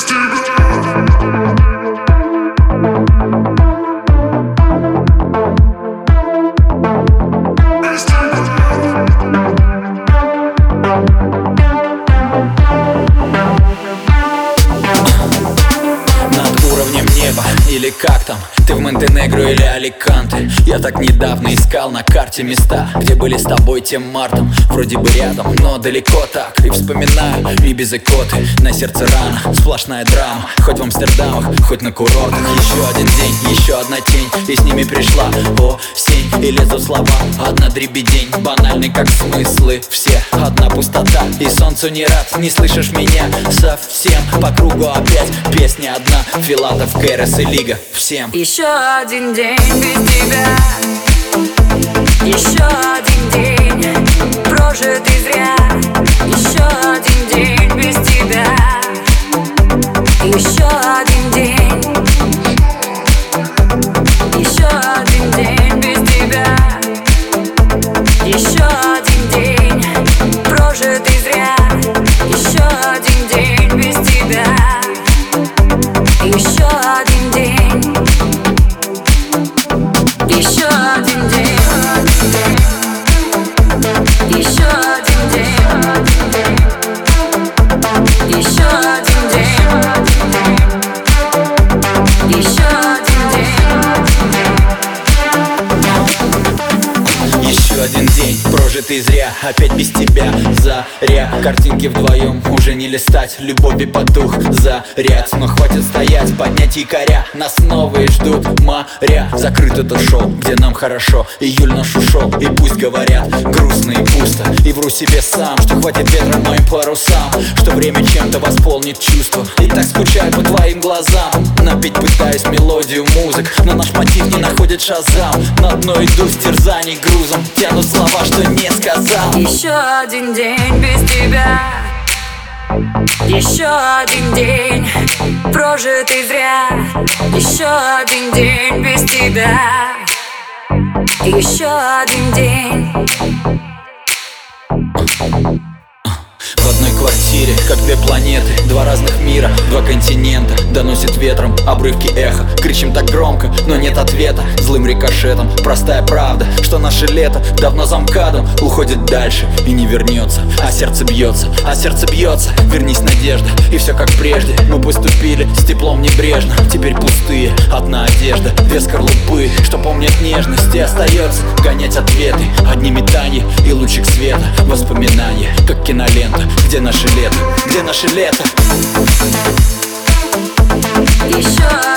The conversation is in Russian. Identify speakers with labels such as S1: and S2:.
S1: Или как там, ты в Монтенегро или Аликанте. Я так недавно искал на карте места, где были с тобой тем мартом. Вроде бы рядом, но далеко так. И вспоминаю Ибиз и Коты. На сердце рана, сплошная драма. Хоть в Амстердамах, хоть на курортах. Еще один день, еще одна тень, и с ними пришла осень. И лезут слова, одна дребедень. Банальный как смыслы все, одна пустота. И солнцу не рад, не слышишь меня совсем. По кругу опять песня одна. Филатов, Кэрос и Лига, всем.
S2: Еще один день без тебя, еще один день прожитый зря. Еще один день без тебя, еще один день, еще один день без тебя, еще один день прожитый зря. Еще один день без тебя, еще один день, еще один день, еще один день, еще один день, еще один день.
S1: Еще один день прожитый зря, опять без тебя заря. Картинки вдвоем уже не листать, любови потух заряд. Но хватит стоять, поднять якоря, нас новые ждут моря. Закрыт это шоу, где нам хорошо, июль наш ушел. И пусть говорят грустно и пусто, и вру себе сам, что хватит ветра моим парусам, что время чем-то восполнит чувства. И так скучаю по твоим глазам, напеть пытаюсь мелодию музык, но наш мотив не находит шазам. На дно иду с терзаний грузом, тянут слова, что не сказал.
S2: Еще один день без тебя, еще один день прожитый зря. Еще один день без тебя, еще один день.
S1: В одной квартире, как две планеты, два разных мира, два континента. Доносит ветром обрывки эха, кричим так громко, но нет ответа. Злым рикошетом простая правда, что наше лето давно за МКАДом уходит дальше и не вернется. А сердце бьется, вернись, надежда. И все как прежде, мы поступили с теплом небрежно. Теперь пустые, одна одежда, две скорлупы, что помнят нежность. И остается гонять ответы, одни метания и лучик света. Воспоминания, как кинолента. Где наше лето? Где наше лето?
S2: Еще